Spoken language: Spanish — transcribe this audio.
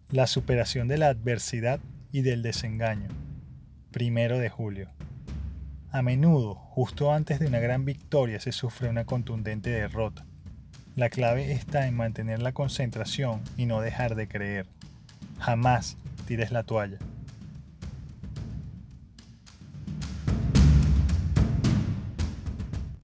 La superación de la adversidad y del desengaño. 1 de julio. A menudo, justo antes de una gran victoria, se sufre una contundente derrota. La clave está en mantener la concentración y no dejar de creer. Jamás tires la toalla.